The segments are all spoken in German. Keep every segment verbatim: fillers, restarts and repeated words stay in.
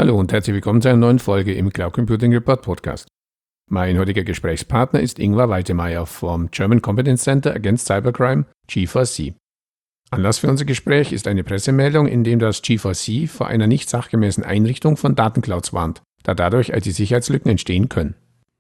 Hallo und herzlich willkommen zu einer neuen Folge im Cloud Computing Report Podcast. Mein heutiger Gesprächspartner ist Ingvar Weitemeyer vom German Competence Center Against Cybercrime, G four C. Anlass für unser Gespräch ist eine Pressemeldung, in dem das G four C vor einer nicht sachgemäßen Einrichtung von Datenclouds warnt, da dadurch I T-Sicherheitslücken entstehen können.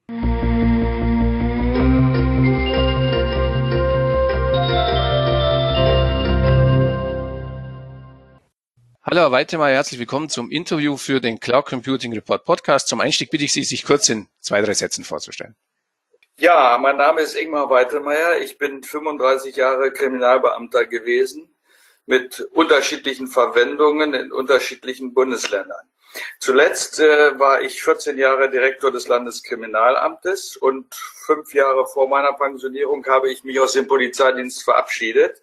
Hallo Herr Weitemeyer, herzlich willkommen zum Interview für den Cloud Computing Report Podcast. Zum Einstieg bitte ich Sie, sich kurz in zwei, drei Sätzen vorzustellen. Ja, mein Name ist Ingvar Weitemeyer. Ich bin fünfunddreißig Jahre Kriminalbeamter gewesen mit unterschiedlichen Verwendungen in unterschiedlichen Bundesländern. Zuletzt äh, war ich vierzehn Jahre Direktor des Landeskriminalamtes und fünf Jahre vor meiner Pensionierung habe ich mich aus dem Polizeidienst verabschiedet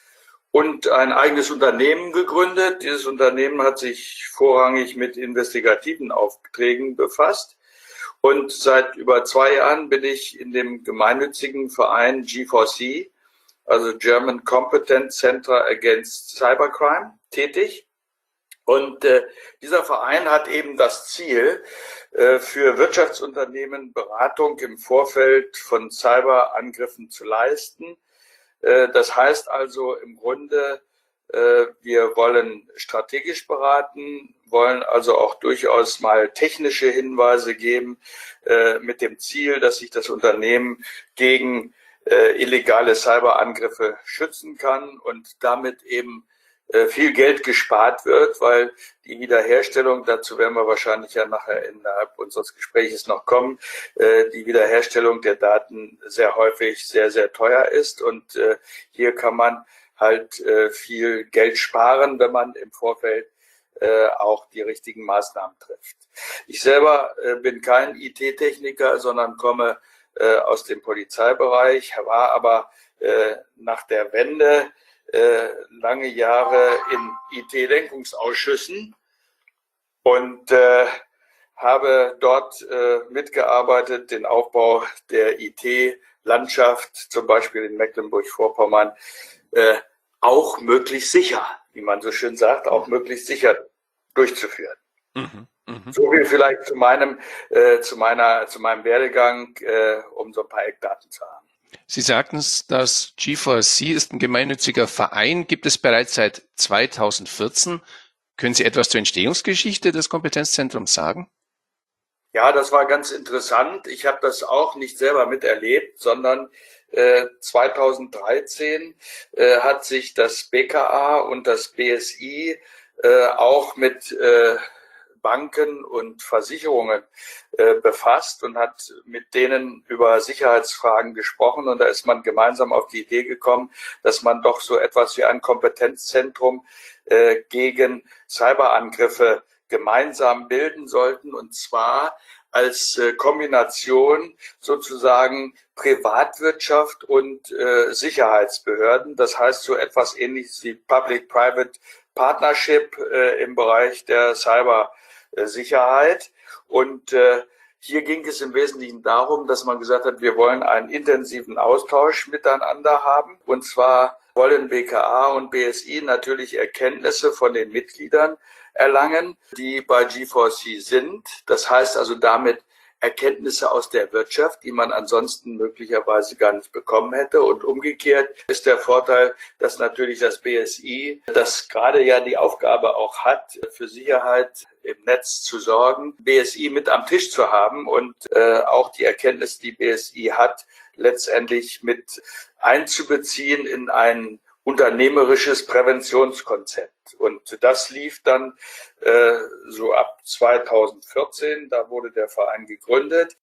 und ein eigenes Unternehmen gegründet. Dieses Unternehmen hat sich vorrangig mit investigativen Aufträgen befasst. Und seit über zwei Jahren bin ich in dem gemeinnützigen Verein G four C, also German Competence Center Against Cybercrime, tätig. Und äh, dieser Verein hat eben das Ziel, äh, für Wirtschaftsunternehmen Beratung im Vorfeld von Cyberangriffen zu leisten. Das heißt also im Grunde, wir wollen strategisch beraten, wollen also auch durchaus mal technische Hinweise geben, mit dem Ziel, dass sich das Unternehmen gegen illegale Cyberangriffe schützen kann und damit eben viel Geld gespart wird, weil die Wiederherstellung, dazu werden wir wahrscheinlich ja nachher innerhalb unseres Gespräches noch kommen, die Wiederherstellung der Daten sehr häufig sehr, sehr teuer ist. Und hier kann man halt viel Geld sparen, wenn man im Vorfeld auch die richtigen Maßnahmen trifft. Ich selber bin kein I T-Techniker, sondern komme aus dem Polizeibereich, war aber nach der Wende lange Jahre in I T-Lenkungsausschüssen und äh, habe dort äh, mitgearbeitet, den Aufbau der I T-Landschaft, zum Beispiel in Mecklenburg-Vorpommern, äh, auch möglichst sicher, wie man so schön sagt, auch möglichst sicher durchzuführen. Mhm, mh. So viel vielleicht zu meinem, äh, zu meiner, zu meinem Werdegang, äh, um so ein paar Eckdaten zu haben. Sie sagten es, das G four C ist ein gemeinnütziger Verein, gibt es bereits seit zweitausendvierzehn. Können Sie etwas zur Entstehungsgeschichte des Kompetenzzentrums sagen? Ja, das war ganz interessant. Ich habe das auch nicht selber miterlebt, sondern äh, zweitausenddreizehn äh, hat sich das B K A und das B S I äh, auch mit äh, Banken und Versicherungen äh, befasst und hat mit denen über Sicherheitsfragen gesprochen. Und da ist man gemeinsam auf die Idee gekommen, dass man doch so etwas wie ein Kompetenzzentrum äh, gegen Cyberangriffe gemeinsam bilden sollten. Und zwar als äh, Kombination sozusagen Privatwirtschaft und äh, Sicherheitsbehörden. Das heißt so etwas Ähnliches wie Public-Private Partnership äh, im Bereich der Cyber Sicherheit. Und äh, hier ging es im Wesentlichen darum, dass man gesagt hat, wir wollen einen intensiven Austausch miteinander haben. Und zwar wollen B K A und B S I natürlich Erkenntnisse von den Mitgliedern erlangen, die bei G four C sind. Das heißt also damit Erkenntnisse aus der Wirtschaft, die man ansonsten möglicherweise gar nicht bekommen hätte. Und umgekehrt ist der Vorteil, dass natürlich das B S I, das gerade ja die Aufgabe auch hat, für Sicherheit im Netz zu sorgen, B S I mit am Tisch zu haben und äh, auch die Erkenntnis, die B S I hat, letztendlich mit einzubeziehen in ein unternehmerisches Präventionskonzept. Und das lief dann äh, so ab zweitausendvierzehn, da wurde der Verein gegründet.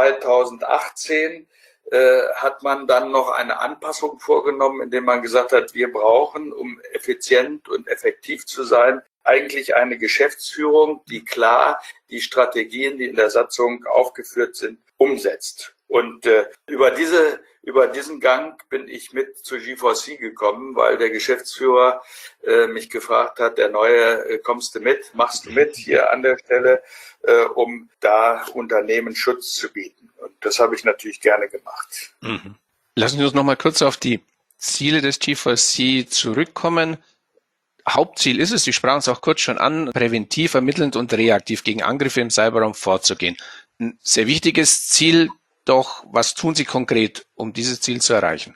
zweitausendachtzehn äh, hat man dann noch eine Anpassung vorgenommen, indem man gesagt hat, wir brauchen, um effizient und effektiv zu sein, eigentlich eine Geschäftsführung, die klar die Strategien, die in der Satzung aufgeführt sind, umsetzt. Und äh, über diese über diesen Gang bin ich mit zu G four C gekommen, weil der Geschäftsführer äh, mich gefragt hat, der Neue, äh, kommst du mit, machst du mit hier an der Stelle, äh, um da Unternehmen Schutz zu bieten. Und das habe ich natürlich gerne gemacht. Mhm. Lassen Sie uns noch mal kurz auf die Ziele des G four C zurückkommen. Hauptziel ist es, Sie sprachen es auch kurz schon an, präventiv, ermittelnd und reaktiv gegen Angriffe im Cyberraum vorzugehen. Ein sehr wichtiges Ziel, doch was tun Sie konkret, um dieses Ziel zu erreichen?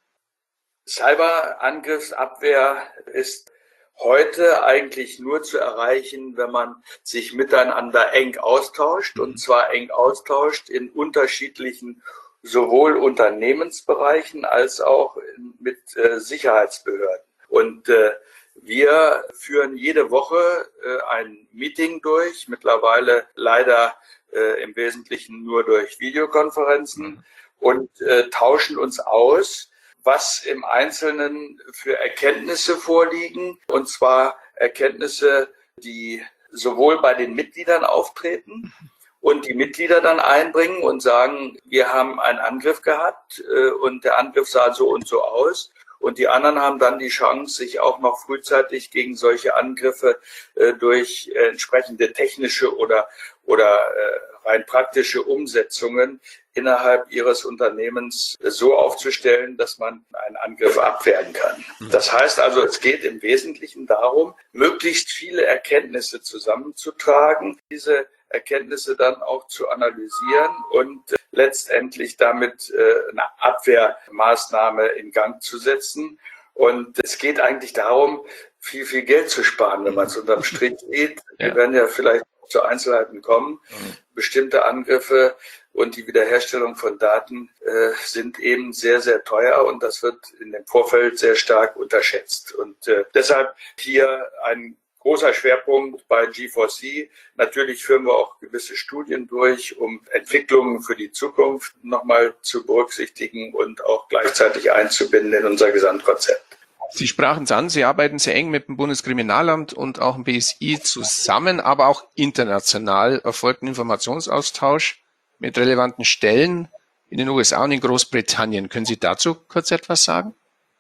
Cyberangriffsabwehr ist heute eigentlich nur zu erreichen, wenn man sich miteinander eng austauscht, und zwar eng austauscht in unterschiedlichen sowohl Unternehmensbereichen als auch mit äh, Sicherheitsbehörden. Und äh, wir führen jede Woche äh, ein Meeting durch, mittlerweile leider äh, im Wesentlichen nur durch Videokonferenzen, und äh, tauschen uns aus, was im Einzelnen für Erkenntnisse vorliegen, und zwar Erkenntnisse, die sowohl bei den Mitgliedern auftreten und die Mitglieder dann einbringen und sagen, wir haben einen Angriff gehabt äh, und der Angriff sah so und so aus. Und die anderen haben dann die Chance, sich auch noch frühzeitig gegen solche Angriffe äh, durch äh, entsprechende technische oder, oder äh, rein praktische Umsetzungen innerhalb ihres Unternehmens so aufzustellen, dass man einen Angriff abwehren kann. Das heißt also, es geht im Wesentlichen darum, möglichst viele Erkenntnisse zusammenzutragen, diese Erkenntnisse dann auch zu analysieren und letztendlich damit eine Abwehrmaßnahme in Gang zu setzen. Und es geht eigentlich darum, viel, viel Geld zu sparen, wenn man es unterm Strich sieht. Wir werden ja vielleicht zu Einzelheiten kommen. Bestimmte Angriffe und die Wiederherstellung von Daten äh, sind eben sehr, sehr teuer, und das wird in dem Vorfeld sehr stark unterschätzt. Und äh, deshalb hier ein großer Schwerpunkt bei G vier C. Natürlich führen wir auch gewisse Studien durch, um Entwicklungen für die Zukunft nochmal zu berücksichtigen und auch gleichzeitig einzubinden in unser Gesamtkonzept. Sie sprachen es an, Sie arbeiten sehr eng mit dem Bundeskriminalamt und auch dem B S I zusammen, aber auch international erfolgt ein Informationsaustausch mit relevanten Stellen in den U S A und in Großbritannien. Können Sie dazu kurz etwas sagen?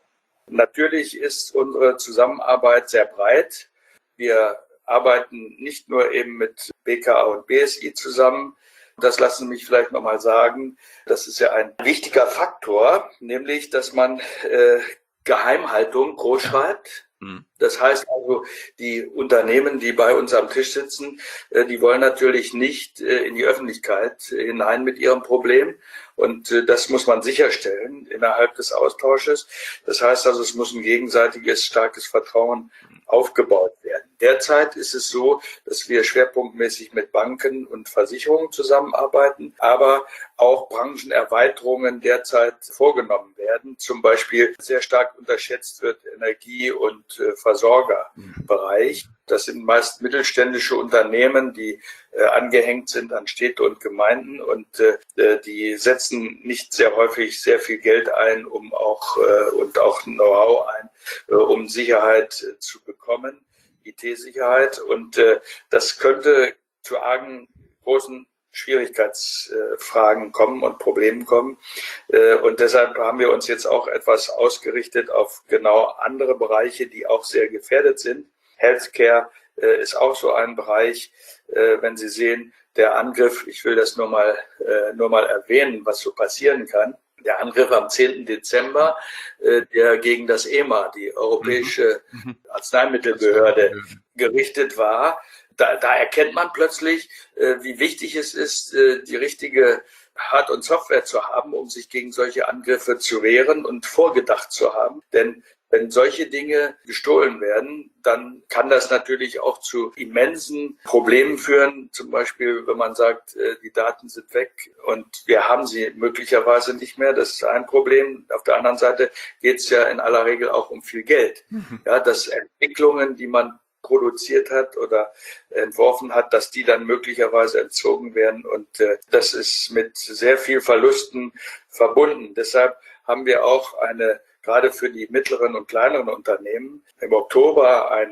Natürlich ist unsere Zusammenarbeit sehr breit. Wir arbeiten nicht nur eben mit B K A und B S I zusammen. Das lassen Sie mich vielleicht nochmal sagen. Das ist ja ein wichtiger Faktor, nämlich, dass man äh, Geheimhaltung groß schreibt. Das heißt also, die Unternehmen, die bei uns am Tisch sitzen, die wollen natürlich nicht in die Öffentlichkeit hinein mit ihrem Problem. Und das muss man sicherstellen innerhalb des Austausches. Das heißt also, es muss ein gegenseitiges, starkes Vertrauen aufgebaut werden. Derzeit ist es so, dass wir schwerpunktmäßig mit Banken und Versicherungen zusammenarbeiten, aber auch Branchenerweiterungen derzeit vorgenommen werden. Zum Beispiel sehr stark unterschätzt wird Energie- und äh, Versorgerbereich. Das sind meist mittelständische Unternehmen, die äh, angehängt sind an Städte und Gemeinden, und äh, die setzen nicht sehr häufig sehr viel Geld ein, um auch äh, und auch Know-how ein, äh, um Sicherheit äh, zu bekommen, I T-Sicherheit. Und äh, das könnte zu argen großen Schwierigkeitsfragen kommen und Problemen kommen. Und deshalb haben wir uns jetzt auch etwas ausgerichtet auf genau andere Bereiche, die auch sehr gefährdet sind. Healthcare ist auch so ein Bereich, wenn Sie sehen, der Angriff, ich will das nur mal, nur mal erwähnen, was so passieren kann. Der Angriff am zehnten Dezember, der gegen das E M A, die Europäische Arzneimittelbehörde, gerichtet war. Da, da erkennt man plötzlich, äh, wie wichtig es ist, äh, die richtige Hard- und Software zu haben, um sich gegen solche Angriffe zu wehren und vorgedacht zu haben. Denn wenn solche Dinge gestohlen werden, dann kann das natürlich auch zu immensen Problemen führen. Zum Beispiel, wenn man sagt, äh, die Daten sind weg und wir haben sie möglicherweise nicht mehr. Das ist ein Problem. Auf der anderen Seite geht es ja in aller Regel auch um viel Geld. Mhm. Ja, dass Entwicklungen, die man produziert hat oder entworfen hat, dass die dann möglicherweise entzogen werden. Und äh, das ist mit sehr viel Verlusten verbunden. Deshalb haben wir auch eine, gerade für die mittleren und kleineren Unternehmen, im Oktober eine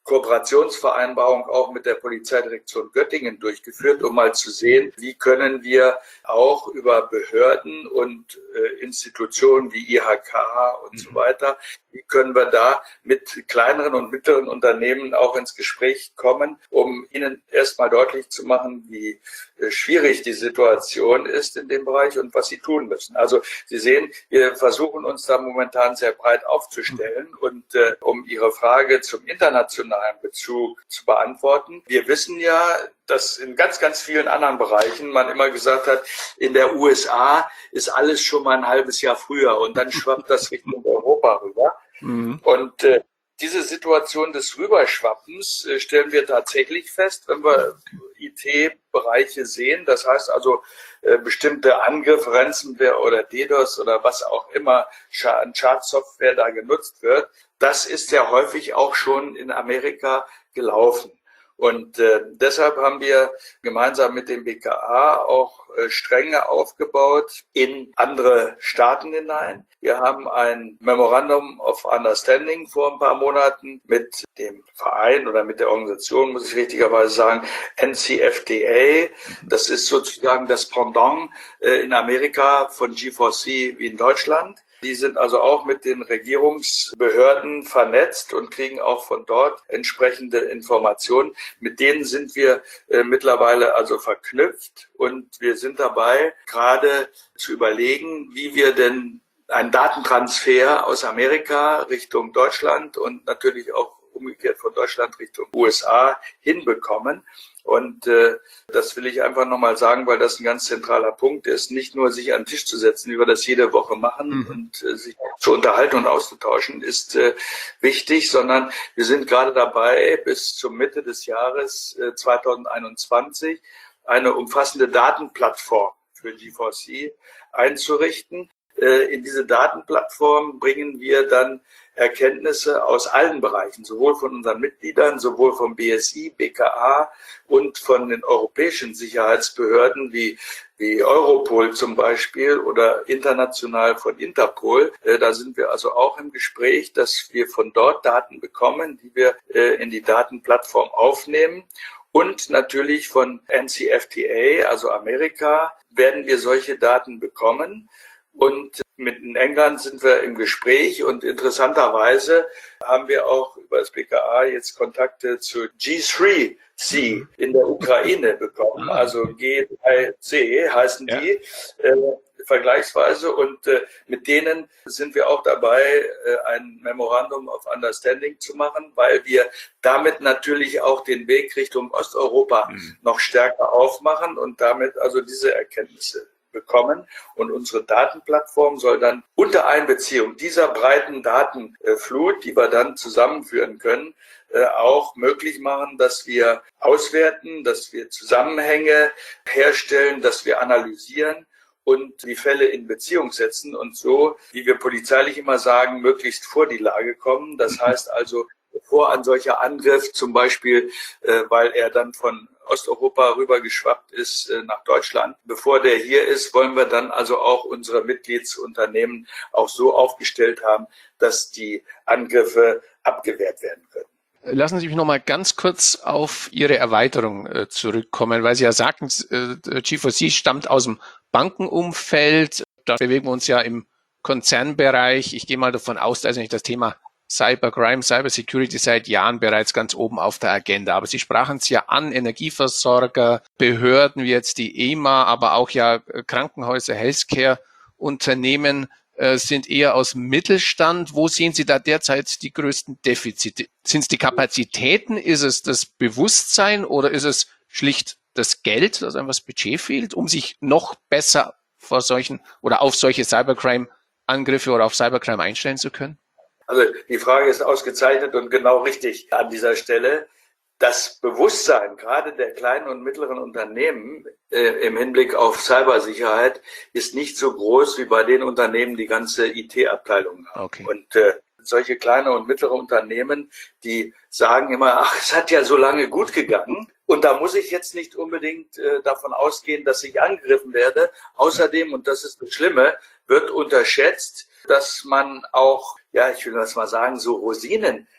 Kooperationsvereinbarung auch mit der Polizeidirektion Göttingen durchgeführt, um mal zu sehen, wie können wir auch über Behörden und äh, Institutionen wie I H K und mhm. so weiter, wie können wir da mit kleineren und mittleren Unternehmen auch ins Gespräch kommen, um ihnen erstmal deutlich zu machen, wie äh, schwierig die Situation ist in dem Bereich und was sie tun müssen. Also Sie sehen, wir versuchen uns da momentan sehr breit aufzustellen und äh, um Ihre Frage zum internationalen Bezug zu beantworten. Wir wissen ja, dass in ganz, ganz vielen anderen Bereichen man immer gesagt hat, in der U S A ist alles schon mal ein halbes Jahr früher und dann schwappt das Richtung Europa rüber. Mhm. Und äh, diese Situation des Rüberschwappens äh, stellen wir tatsächlich fest, wenn wir I T-Bereiche sehen. Das heißt also, äh, bestimmte Angriffe, Ransomware oder DDoS oder was auch immer an Schadsoftware da genutzt wird, das ist ja häufig auch schon in Amerika gelaufen. Und äh, deshalb haben wir gemeinsam mit dem B K A auch äh, Stränge aufgebaut in andere Staaten hinein. Wir haben ein Memorandum of Understanding vor ein paar Monaten mit dem Verein oder mit der Organisation, muss ich richtigerweise sagen, N C F D A. Das ist sozusagen das Pendant äh, in Amerika von G vier C wie in Deutschland. Die sind also auch mit den Regierungsbehörden vernetzt und kriegen auch von dort entsprechende Informationen. Mit denen sind wir äh, mittlerweile also verknüpft und wir sind dabei, gerade zu überlegen, wie wir denn einen Datentransfer aus Amerika Richtung Deutschland und natürlich auch umgekehrt von Deutschland Richtung U S A hinbekommen. Und äh, das will ich einfach nochmal sagen, weil das ein ganz zentraler Punkt ist, nicht nur sich an den Tisch zu setzen, wie wir das jede Woche machen mhm. und äh, sich zu unterhalten und auszutauschen, ist äh, wichtig, sondern wir sind gerade dabei, bis zur Mitte des Jahres äh, zweitausendeinundzwanzig eine umfassende Datenplattform für G vier C einzurichten. Äh, in diese Datenplattform bringen wir dann Erkenntnisse aus allen Bereichen, sowohl von unseren Mitgliedern, sowohl vom B S I, B K A und von den europäischen Sicherheitsbehörden wie, wie Europol zum Beispiel oder international von Interpol. Äh, da sind wir also auch im Gespräch, dass wir von dort Daten bekommen, die wir äh, in die Datenplattform aufnehmen. Und natürlich von N C F T A, also Amerika, werden wir solche Daten bekommen. Und mit England sind wir im Gespräch und interessanterweise haben wir auch über das B K A jetzt Kontakte zu G drei C in der Ukraine bekommen. Also G drei C heißen die ja. äh, vergleichsweise und äh, mit denen sind wir auch dabei, äh, ein Memorandum of Understanding zu machen, weil wir damit natürlich auch den Weg Richtung Osteuropa mhm. noch stärker aufmachen und damit also diese Erkenntnisse bekommen. Und unsere Datenplattform soll dann unter Einbeziehung dieser breiten Datenflut, die wir dann zusammenführen können, auch möglich machen, dass wir auswerten, dass wir Zusammenhänge herstellen, dass wir analysieren und die Fälle in Beziehung setzen und so, wie wir polizeilich immer sagen, möglichst vor die Lage kommen. Das heißt also, bevor ein solcher Angriff zum Beispiel, äh, weil er dann von Osteuropa rübergeschwappt ist äh, nach Deutschland. Bevor der hier ist, wollen wir dann also auch unsere Mitgliedsunternehmen auch so aufgestellt haben, dass die Angriffe abgewehrt werden können. Lassen Sie mich noch mal ganz kurz auf Ihre Erweiterung äh, zurückkommen, weil Sie ja sagten, äh, G vier C stammt aus dem Bankenumfeld. Da bewegen wir uns ja im Konzernbereich. Ich gehe mal davon aus, da ist nicht das Thema Cybercrime, Cybersecurity seit Jahren bereits ganz oben auf der Agenda. Aber Sie sprachen es ja an, Energieversorger, Behörden wie jetzt die E M A, aber auch ja Krankenhäuser, Healthcare-Unternehmen äh, sind eher aus dem Mittelstand. Wo sehen Sie da derzeit die größten Defizite? Sind es die Kapazitäten? Ist es das Bewusstsein oder ist es schlicht das Geld, dass einfach das Budget fehlt, um sich noch besser vor solchen oder auf solche Cybercrime-Angriffe oder auf Cybercrime einstellen zu können? Also die Frage ist ausgezeichnet und genau richtig an dieser Stelle. Das Bewusstsein gerade der kleinen und mittleren Unternehmen äh, im Hinblick auf Cybersicherheit ist nicht so groß wie bei den Unternehmen, die ganze I T-Abteilungen haben. Okay. Und äh, solche kleine und mittlere Unternehmen, die sagen immer, ach, es hat ja so lange gut gegangen. Und da muss ich jetzt nicht unbedingt äh, davon ausgehen, dass ich angegriffen werde. Außerdem, und das ist das Schlimme, wird unterschätzt, dass man auch, ja, ich will das mal sagen, so Rosinen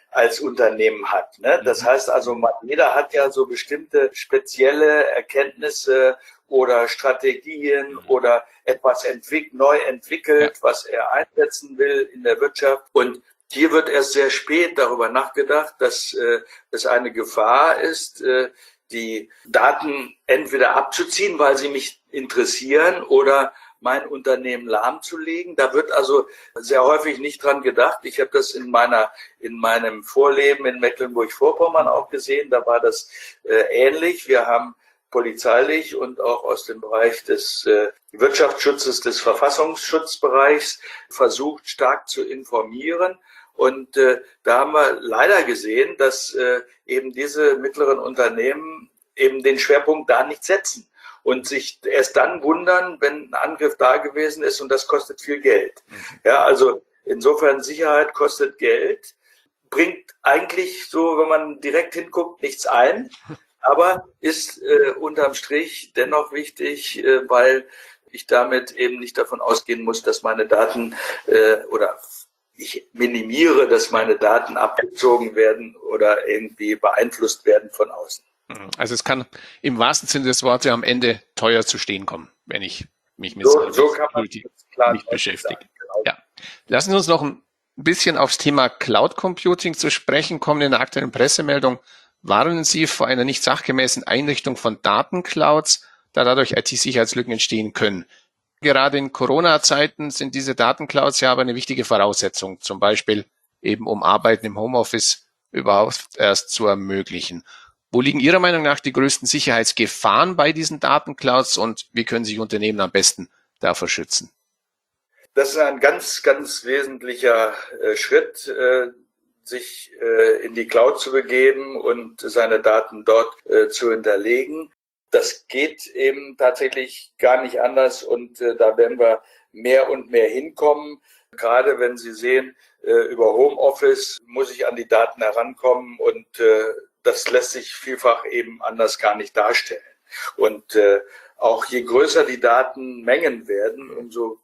als Unternehmen hat. Ne? Das heißt also, man, jeder hat ja so bestimmte spezielle Erkenntnisse oder Strategien oder etwas entwick- neu entwickelt, ja. was er einsetzen will in der Wirtschaft. Und hier wird erst sehr spät darüber nachgedacht, dass äh, es eine Gefahr ist, äh, die Daten entweder abzuziehen, weil sie mich interessieren, oder mein Unternehmen lahmzulegen. Da wird also sehr häufig nicht dran gedacht. Ich habe das in meiner in meinem Vorleben in Mecklenburg-Vorpommern auch gesehen. Da war das äh, ähnlich. Wir haben polizeilich und auch aus dem Bereich des äh, Wirtschaftsschutzes, des Verfassungsschutzbereichs versucht, stark zu informieren. Und äh, da haben wir leider gesehen, dass äh, eben diese mittleren Unternehmen eben den Schwerpunkt da nicht setzen und sich erst dann wundern, wenn ein Angriff da gewesen ist, und das kostet viel Geld. Ja, also insofern Sicherheit kostet Geld, bringt eigentlich so, wenn man direkt hinguckt, nichts ein, aber ist äh, unterm Strich dennoch wichtig, äh, weil ich damit eben nicht davon ausgehen muss, dass meine Daten äh, oder ich minimiere, dass meine Daten abgezogen werden oder irgendwie beeinflusst werden von außen. Also es kann im wahrsten Sinne des Wortes am Ende teuer zu stehen kommen, wenn ich mich mit so, so kann man nicht beschäftige. Genau. Ja. Lassen Sie uns noch ein bisschen aufs Thema Cloud Computing zu sprechen kommen. In der aktuellen Pressemeldung warnen Sie vor einer nicht sachgemäßen Einrichtung von Datenclouds, da dadurch I T-Sicherheitslücken entstehen können. Gerade in Corona-Zeiten sind diese Datenclouds ja aber eine wichtige Voraussetzung, zum Beispiel eben um Arbeiten im Homeoffice überhaupt erst zu ermöglichen. Wo liegen Ihrer Meinung nach die größten Sicherheitsgefahren bei diesen Datenclouds und wie können sich Unternehmen am besten davor schützen? Das ist ein ganz, ganz wesentlicher äh, Schritt, äh, sich äh, in die Cloud zu begeben und seine Daten dort äh, zu hinterlegen. Das geht eben tatsächlich gar nicht anders, und äh, da werden wir mehr und mehr hinkommen. Gerade wenn Sie sehen, äh, über Homeoffice muss ich an die Daten herankommen, und äh, das lässt sich vielfach eben anders gar nicht darstellen. Und äh, auch je größer die Datenmengen werden, umso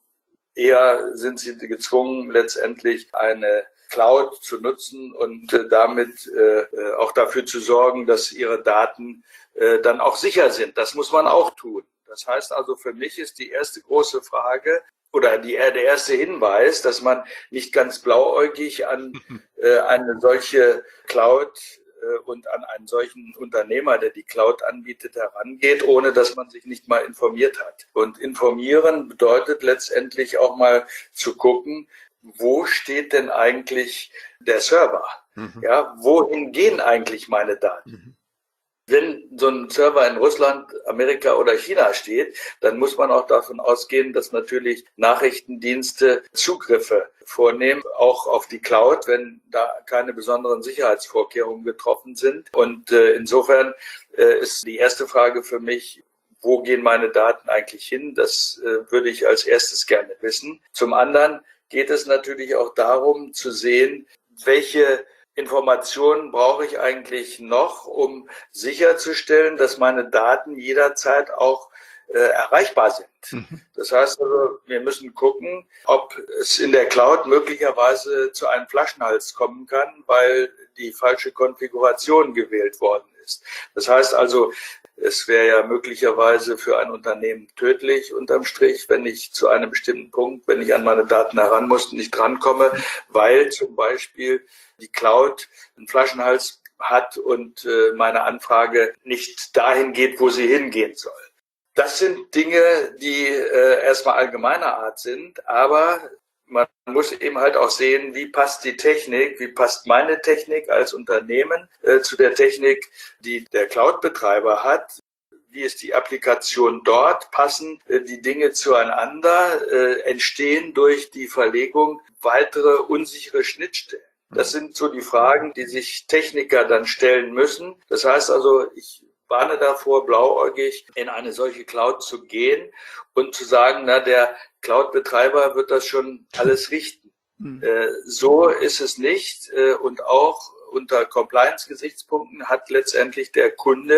eher sind Sie gezwungen, letztendlich eine Cloud zu nutzen und äh, damit äh, auch dafür zu sorgen, dass Ihre Daten äh, dann auch sicher sind. Das muss man auch tun. Das heißt also, für mich ist die erste große Frage oder die, der erste Hinweis, dass man nicht ganz blauäugig an äh, eine solche Cloud äh, und an einen solchen Unternehmer, der die Cloud anbietet, herangeht, ohne dass man sich nicht mal informiert hat. Und informieren bedeutet letztendlich auch mal zu gucken, wo steht denn eigentlich der Server? Mhm. Ja, wohin gehen eigentlich meine Daten? Mhm. Wenn so ein Server in Russland, Amerika oder China steht, dann muss man auch davon ausgehen, dass natürlich Nachrichtendienste Zugriffe vornehmen, auch auf die Cloud, wenn da keine besonderen Sicherheitsvorkehrungen getroffen sind. Und äh, insofern äh, ist die erste Frage für mich, wo gehen meine Daten eigentlich hin? Das äh, würde ich als erstes gerne wissen. Zum anderen geht es natürlich auch darum zu sehen, welche Informationen brauche ich eigentlich noch, um sicherzustellen, dass meine Daten jederzeit auch äh, erreichbar sind. Mhm. Das heißt also, wir müssen gucken, ob es in der Cloud möglicherweise zu einem Flaschenhals kommen kann, weil die falsche Konfiguration gewählt worden ist. Das heißt also, es wäre ja möglicherweise für ein Unternehmen tödlich unterm Strich, wenn ich zu einem bestimmten Punkt, wenn ich an meine Daten heran muss, nicht drankomme, weil zum Beispiel die Cloud einen Flaschenhals hat und äh, meine Anfrage nicht dahin geht, wo sie hingehen soll. Das sind Dinge, die äh, erstmal allgemeiner Art sind, aber man muss eben halt auch sehen, wie passt die Technik, wie passt meine Technik als Unternehmen äh, zu der Technik, die der Cloud-Betreiber hat. Wie ist die Applikation dort? Passen äh, die Dinge zueinander? Äh, entstehen durch die Verlegung weitere unsichere Schnittstellen? Das sind so die Fragen, die sich Techniker dann stellen müssen. Das heißt also, ich warne davor, blauäugig in eine solche Cloud zu gehen und zu sagen, na, der Cloud-Betreiber wird das schon alles richten. Mhm. Äh, so ist es nicht. Äh, und auch unter Compliance-Gesichtspunkten hat letztendlich der Kunde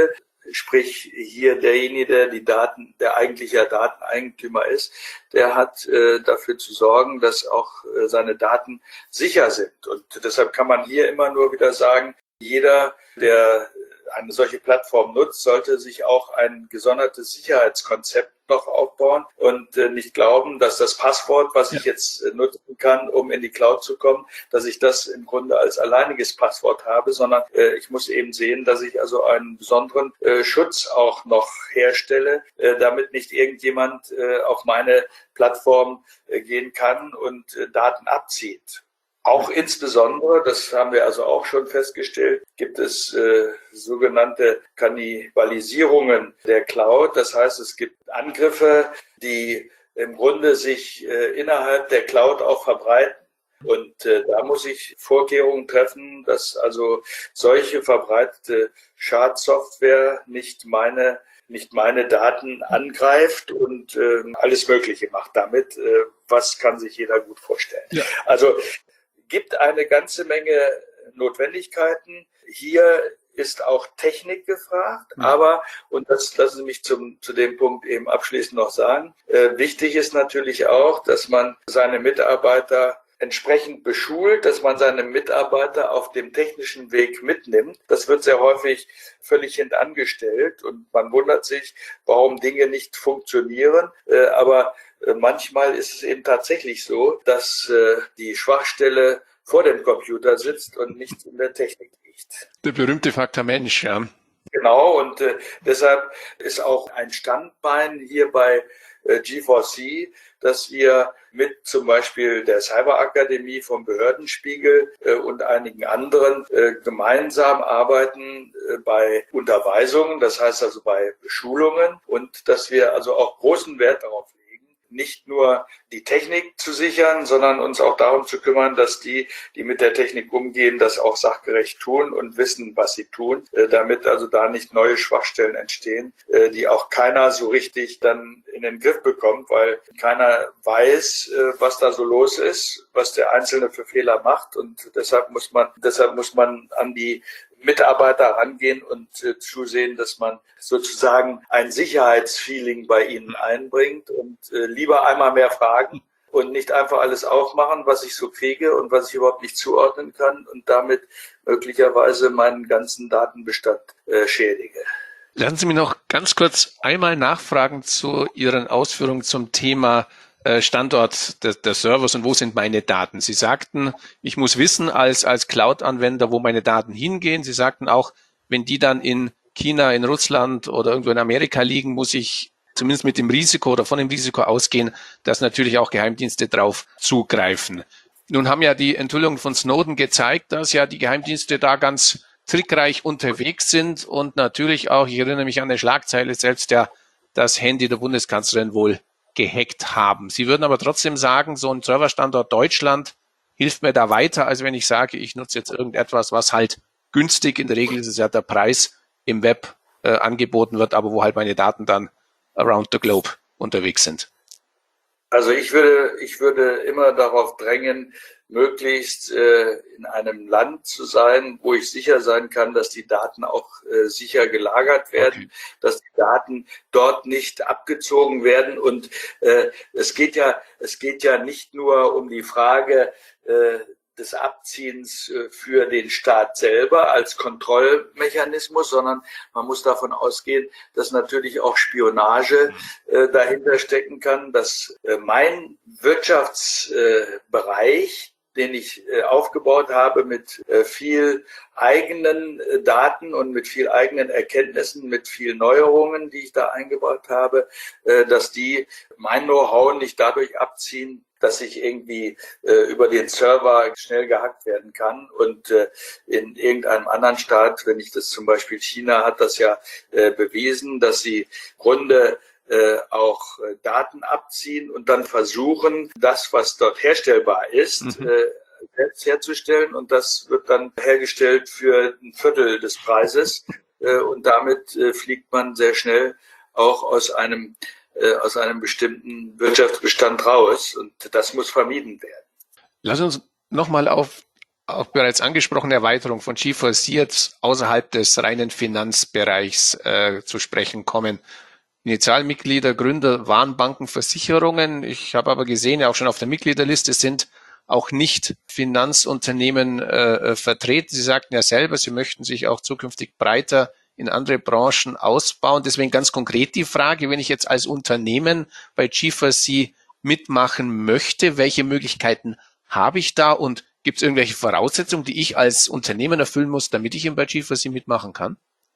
sprich hier derjenige, der die Daten, der eigentliche Dateneigentümer ist, der hat äh, dafür zu sorgen, dass auch äh, seine Daten sicher sind. Und deshalb kann man hier immer nur wieder sagen, jeder, der eine solche Plattform nutzt, sollte sich auch ein gesondertes Sicherheitskonzept noch aufbauen und äh, nicht glauben, dass das Passwort, was ich jetzt äh, nutzen kann, um in die Cloud zu kommen, dass ich das im Grunde als alleiniges Passwort habe, sondern äh, ich muss eben sehen, dass ich also einen besonderen äh, Schutz auch noch herstelle, äh, damit nicht irgendjemand äh, auf meine Plattform äh, gehen kann und äh, Daten abzieht. Auch insbesondere, das haben wir also auch schon festgestellt, gibt es äh, sogenannte Kannibalisierungen der Cloud. Das heißt, es gibt Angriffe, die im Grunde sich äh, innerhalb der Cloud auch verbreiten. Und äh, da muss ich Vorkehrungen treffen, dass also solche verbreitete Schadsoftware nicht meine nicht meine Daten angreift und äh, alles Mögliche macht damit. Äh, was kann sich jeder gut vorstellen? Ja. Also gibt eine ganze Menge Notwendigkeiten. Hier ist auch Technik gefragt, ja. aber, und das lassen Sie mich zum, zu dem Punkt eben abschließend noch sagen, äh, wichtig ist natürlich auch, dass man seine Mitarbeiter entsprechend beschult, dass man seine Mitarbeiter auf dem technischen Weg mitnimmt. Das wird sehr häufig völlig hintangestellt und man wundert sich, warum Dinge nicht funktionieren. Äh, aber äh, manchmal ist es eben tatsächlich so, dass äh, die Schwachstelle vor dem Computer sitzt und nicht in der Technik liegt. Der berühmte Faktor Mensch, ja. Genau, und äh, deshalb ist auch ein Standbein hier bei äh, G vier C, dass wir mit zum Beispiel der Cyberakademie vom Behördenspiegel äh, und einigen anderen äh, gemeinsam arbeiten äh, bei Unterweisungen, das heißt also bei Schulungen, und dass wir also auch großen Wert darauf legen, nicht nur die Technik zu sichern, sondern uns auch darum zu kümmern, dass die, die mit der Technik umgehen, das auch sachgerecht tun und wissen, was sie tun, äh, damit also da nicht neue Schwachstellen entstehen, äh, die auch keiner so richtig dann in den Griff bekommt, weil keiner weiß, äh, was da so los ist, was der Einzelne für Fehler macht, und deshalb muss man, deshalb muss man an die Mitarbeiter rangehen und äh, zusehen, dass man sozusagen ein Sicherheitsfeeling bei ihnen einbringt und äh, lieber einmal mehr fragen und nicht einfach alles aufmachen, was ich so kriege und was ich überhaupt nicht zuordnen kann und damit möglicherweise meinen ganzen Datenbestand äh, schädige. Lassen Sie mich noch ganz kurz einmal nachfragen zu Ihren Ausführungen zum Thema Standort des, des Servers und wo sind meine Daten. Sie sagten, ich muss wissen als, als Cloud-Anwender, wo meine Daten hingehen. Sie sagten auch, wenn die dann in China, in Russland oder irgendwo in Amerika liegen, muss ich zumindest mit dem Risiko oder von dem Risiko ausgehen, dass natürlich auch Geheimdienste drauf zugreifen. Nun haben ja die Enthüllungen von Snowden gezeigt, dass ja die Geheimdienste da ganz trickreich unterwegs sind und natürlich auch, ich erinnere mich an eine Schlagzeile, selbst ja das Handy der Bundeskanzlerin wohl gehackt haben. Sie würden aber trotzdem sagen, so ein Serverstandort Deutschland hilft mir da weiter, als wenn ich sage, ich nutze jetzt irgendetwas, was halt günstig, in der Regel ist es ja der Preis, im Web äh, angeboten wird, aber wo halt meine Daten dann around the globe unterwegs sind. Also ich würde, ich würde immer darauf drängen, möglichst äh, in einem Land zu sein, wo ich sicher sein kann, dass die Daten auch äh, sicher gelagert werden, okay. dass die Daten dort nicht abgezogen werden. Und äh, es geht ja, es geht ja nicht nur um die Frage äh, des Abziehens äh, für den Staat selber als Kontrollmechanismus, sondern man muss davon ausgehen, dass natürlich auch Spionage äh, dahinter stecken kann, dass äh, mein Wirtschaftsbereich, den ich äh, aufgebaut habe mit äh, viel eigenen äh, Daten und mit viel eigenen Erkenntnissen, mit viel Neuerungen, die ich da eingebaut habe, äh, dass die mein Know-how nicht dadurch abziehen, dass ich irgendwie äh, über den Server schnell gehackt werden kann. Und äh, in irgendeinem anderen Staat, wenn ich das zum Beispiel China, hat das ja äh, bewiesen, dass sie im Grunde äh, auch äh, Daten abziehen und dann versuchen, das, was dort herstellbar ist, mhm. äh, selbst herzustellen. Und das wird dann hergestellt für ein Viertel des Preises. Äh, und damit äh, fliegt man sehr schnell auch aus einem aus einem bestimmten Wirtschaftsbestand raus, und das muss vermieden werden. Lass uns nochmal auf auch bereits angesprochene Erweiterung von G vier C jetzt außerhalb des reinen Finanzbereichs äh, zu sprechen kommen. Initialmitglieder, Gründer waren Banken, Versicherungen. Ich habe aber gesehen, ja auch schon auf der Mitgliederliste sind auch nicht Finanzunternehmen äh, vertreten. Sie sagten ja selber, Sie möchten sich auch zukünftig breiter in andere Branchen ausbauen. Deswegen ganz konkret die Frage, wenn ich jetzt als Unternehmen bei G vier C mitmachen möchte, welche Möglichkeiten habe ich da und gibt es irgendwelche Voraussetzungen, die ich als Unternehmen erfüllen muss, damit ich eben bei G vier C mitmachen kann?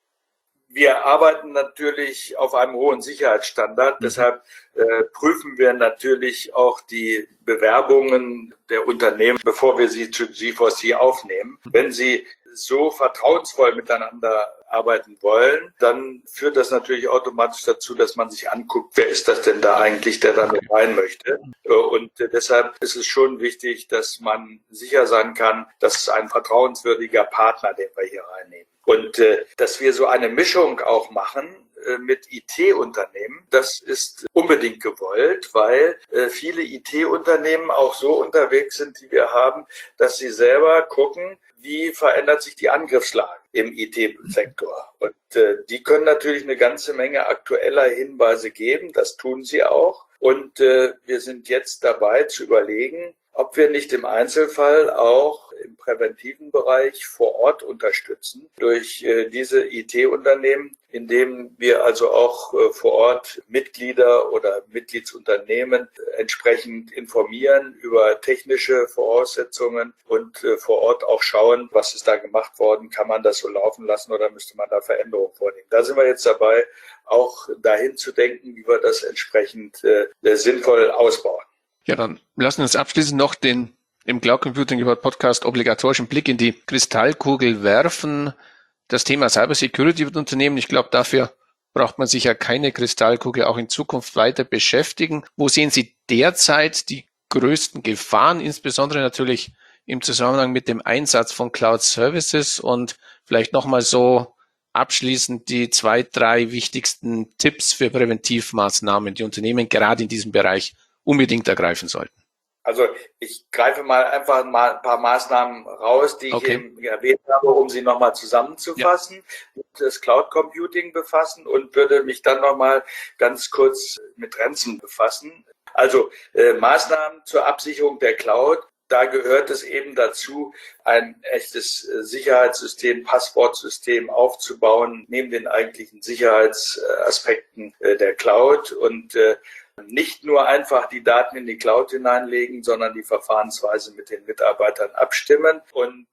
Wir arbeiten natürlich auf einem hohen Sicherheitsstandard. Mhm. Deshalb äh, prüfen wir natürlich auch die Bewerbungen der Unternehmen, bevor wir sie zu G vier C aufnehmen. Mhm. Wenn sie so vertrauensvoll miteinander arbeiten wollen, dann führt das natürlich automatisch dazu, dass man sich anguckt, wer ist das denn da eigentlich, der da mit rein möchte. Und deshalb ist es schon wichtig, dass man sicher sein kann, dass es ein vertrauenswürdiger Partner, den wir hier reinnehmen. Und äh, dass wir so eine Mischung auch machen äh, mit I T-Unternehmen, das ist unbedingt gewollt, weil äh, viele I T-Unternehmen auch so unterwegs sind, die wir haben, dass sie selber gucken, wie verändert sich die Angriffslage im I T-Sektor. Und äh, die können natürlich eine ganze Menge aktueller Hinweise geben, das tun sie auch. Und äh, wir sind jetzt dabei zu überlegen, ob wir nicht im Einzelfall auch im präventiven Bereich vor Ort unterstützen durch äh, diese I T-Unternehmen, indem wir also auch äh, vor Ort Mitglieder oder Mitgliedsunternehmen entsprechend informieren über technische Voraussetzungen und äh, vor Ort auch schauen, was ist da gemacht worden, kann man das so laufen lassen oder müsste man da Veränderungen vornehmen. Da sind wir jetzt dabei, auch dahin zu denken, wie wir das entsprechend äh, sinnvoll ausbauen. Ja, dann lassen wir uns abschließend noch den im Cloud Computing Podcast obligatorischen Blick in die Kristallkugel werfen. Das Thema Cybersecurity wird Unternehmen, ich glaube, dafür braucht man sich ja keine Kristallkugel auch in Zukunft weiter beschäftigen. Wo sehen Sie derzeit die größten Gefahren, insbesondere natürlich im Zusammenhang mit dem Einsatz von Cloud Services und vielleicht nochmal so abschließend die zwei, drei wichtigsten Tipps für Präventivmaßnahmen, die Unternehmen gerade in diesem Bereich unbedingt ergreifen sollten? Also ich greife mal einfach mal ein paar Maßnahmen raus, die okay. ich eben erwähnt habe, um sie nochmal zusammenzufassen, ja. das Cloud Computing befassen und würde mich dann nochmal ganz kurz mit Ransom befassen. Also äh, Maßnahmen zur Absicherung der Cloud. Da gehört es eben dazu, ein echtes Sicherheitssystem, Passwortsystem aufzubauen, neben den eigentlichen Sicherheitsaspekten der Cloud und nicht nur einfach die Daten in die Cloud hineinlegen, sondern die Verfahrensweise mit den Mitarbeitern abstimmen und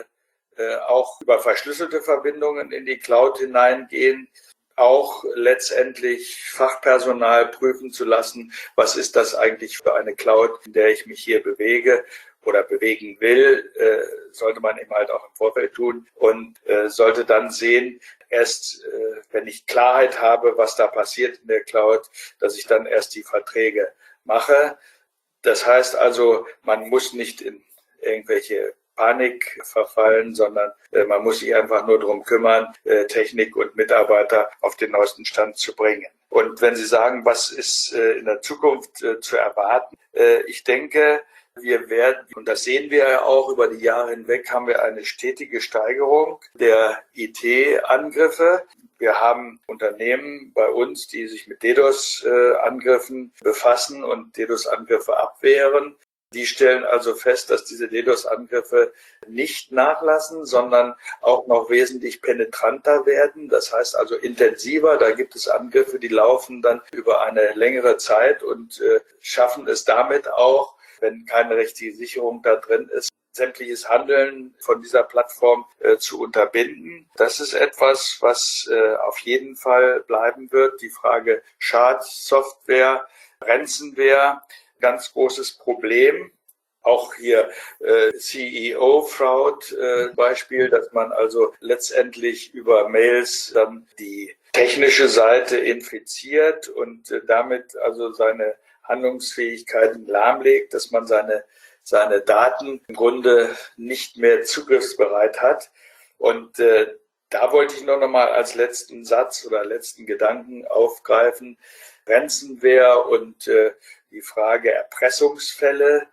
äh, auch über verschlüsselte Verbindungen in die Cloud hineingehen. Auch letztendlich Fachpersonal prüfen zu lassen, was ist das eigentlich für eine Cloud, in der ich mich hier bewege oder bewegen will, äh, sollte man eben halt auch im Vorfeld tun und äh, sollte dann sehen, erst äh, wenn ich Klarheit habe, was da passiert in der Cloud, dass ich dann erst die Verträge mache. Das heißt also, man muss nicht in irgendwelche Panik verfallen, sondern äh, man muss sich einfach nur darum kümmern, äh, Technik und Mitarbeiter auf den neuesten Stand zu bringen. Und wenn Sie sagen, was ist äh, in der Zukunft äh, zu erwarten, äh, ich denke, wir werden, und das sehen wir ja auch über die Jahre hinweg, haben wir eine stetige Steigerung der I T-Angriffe. Wir haben Unternehmen bei uns, die sich mit DDoS-Angriffen befassen und DDoS-Angriffe abwehren. Die stellen also fest, dass diese DDoS-Angriffe nicht nachlassen, sondern auch noch wesentlich penetranter werden. Das heißt also intensiver. Da gibt es Angriffe, die laufen dann über eine längere Zeit und äh, schaffen es damit auch, wenn keine richtige Sicherung da drin ist, sämtliches Handeln von dieser Plattform äh, zu unterbinden. Das ist etwas, was äh, auf jeden Fall bleiben wird. Die Frage Schadsoftware, Ransomware, ganz großes Problem. Auch hier äh, C E O-Fraud äh, Beispiel, dass man also letztendlich über Mails dann die technische Seite infiziert und äh, damit also seine Handlungsfähigkeiten lahmlegt, dass man seine, seine Daten im Grunde nicht mehr zugriffsbereit hat. Und äh, da wollte ich nur noch mal als letzten Satz oder letzten Gedanken aufgreifen, Ransomware und äh, die Frage Erpressungsfälle.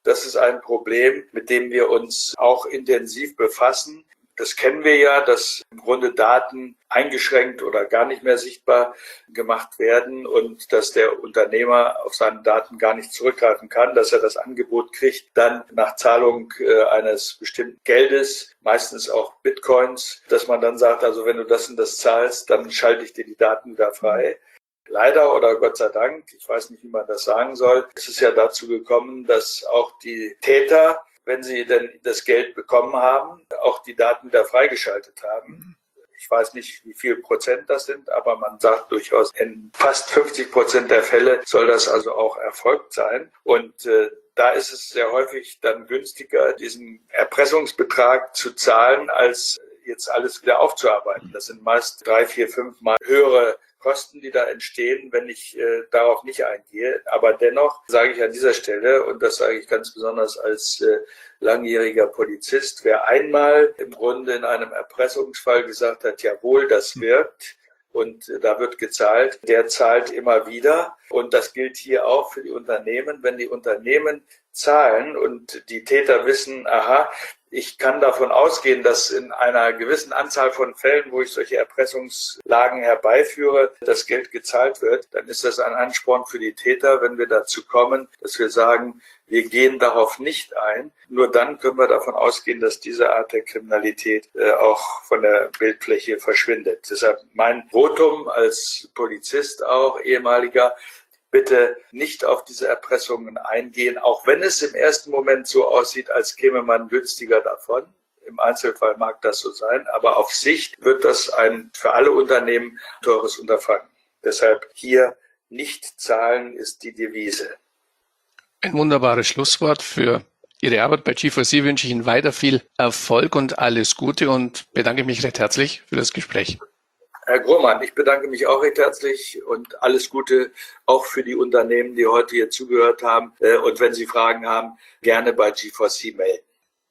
Das ist ein Problem, mit dem wir uns auch intensiv befassen. Das kennen wir ja, dass im Grunde Daten eingeschränkt oder gar nicht mehr sichtbar gemacht werden und dass der Unternehmer auf seine Daten gar nicht zurückgreifen kann, dass er das Angebot kriegt, dann nach Zahlung äh, eines bestimmten Geldes, meistens auch Bitcoins, dass man dann sagt, also wenn du das und das zahlst, dann schalte ich dir die Daten wieder frei. Leider oder Gott sei Dank, ich weiß nicht, wie man das sagen soll, ist es ja dazu gekommen, dass auch die Täter, wenn sie denn das Geld bekommen haben, auch die Daten wieder freigeschaltet haben. Ich weiß nicht, wie viel Prozent das sind, aber man sagt durchaus, in fast fünfzig Prozent der Fälle soll das also auch erfolgt sein. Und äh, da ist es sehr häufig dann günstiger, diesen Erpressungsbetrag zu zahlen, als jetzt alles wieder aufzuarbeiten. Das sind meist drei, vier, fünf Mal höhere Kosten, die da entstehen, wenn ich äh, darauf nicht eingehe. Aber dennoch sage ich an dieser Stelle, und das sage ich ganz besonders als äh, langjähriger Polizist, wer einmal im Grunde in einem Erpressungsfall gesagt hat, jawohl, das wirkt und äh, da wird gezahlt, der zahlt immer wieder. Und das gilt hier auch für die Unternehmen. Wenn die Unternehmen zahlen und die Täter wissen, aha, ich kann davon ausgehen, dass in einer gewissen Anzahl von Fällen, wo ich solche Erpressungslagen herbeiführe, das Geld gezahlt wird, dann ist das ein Ansporn für die Täter, wenn wir dazu kommen, dass wir sagen, wir gehen darauf nicht ein. Nur dann können wir davon ausgehen, dass diese Art der Kriminalität äh, auch von der Bildfläche verschwindet. Deshalb mein Votum als Polizist auch, ehemaliger, bitte nicht auf diese Erpressungen eingehen, auch wenn es im ersten Moment so aussieht, als käme man günstiger davon. Im Einzelfall mag das so sein, aber auf Sicht wird das ein für alle Unternehmen teures Unterfangen. Deshalb hier nicht zahlen ist die Devise. Ein wunderbares Schlusswort für Ihre Arbeit bei G vier C. Wünsche ich Ihnen weiter viel Erfolg und alles Gute und bedanke mich recht herzlich für das Gespräch. Herr Grohmann, ich bedanke mich auch recht herzlich und alles Gute auch für die Unternehmen, die heute hier zugehört haben. Und wenn Sie Fragen haben, gerne bei G vier C melden.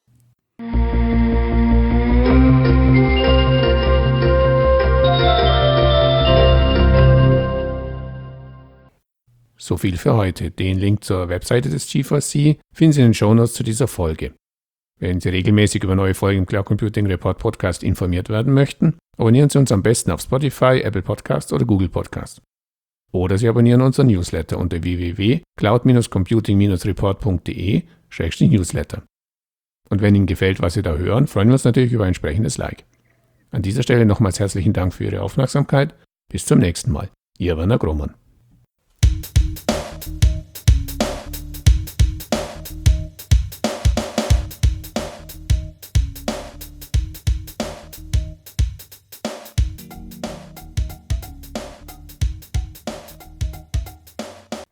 So viel für heute. Den Link zur Webseite des G vier C finden Sie in den Shownotes zu dieser Folge. Wenn Sie regelmäßig über neue Folgen im Cloud Computing Report Podcast informiert werden möchten, abonnieren Sie uns am besten auf Spotify, Apple Podcasts oder Google Podcasts. Oder Sie abonnieren unseren Newsletter unter w w w punkt cloud computing report punkt d e slash newsletter. Und wenn Ihnen gefällt, was Sie da hören, freuen wir uns natürlich über ein entsprechendes Like. An dieser Stelle nochmals herzlichen Dank für Ihre Aufmerksamkeit. Bis zum nächsten Mal. Ihr Werner Grohmann.